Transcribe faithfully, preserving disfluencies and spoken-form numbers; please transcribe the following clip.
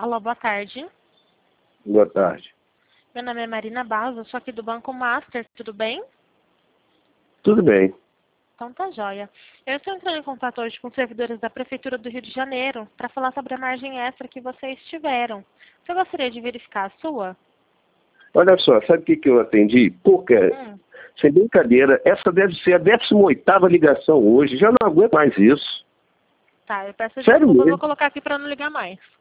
Alô, boa tarde. Boa tarde. Meu nome é Marina Barros, eu sou aqui do Banco Master, tudo bem? Tudo bem. Então tá joia. Eu estou entrando em contato hoje com servidores da Prefeitura do Rio de Janeiro para falar sobre a margem extra que vocês tiveram. Você gostaria de verificar a sua? Olha só, sabe o que, que eu atendi? Porque, Hum. sem brincadeira, essa deve ser a décima oitava ligação hoje, já não aguento mais isso. Tá, eu peço Sério desculpa, eu vou mesmo? colocar aqui para não ligar mais.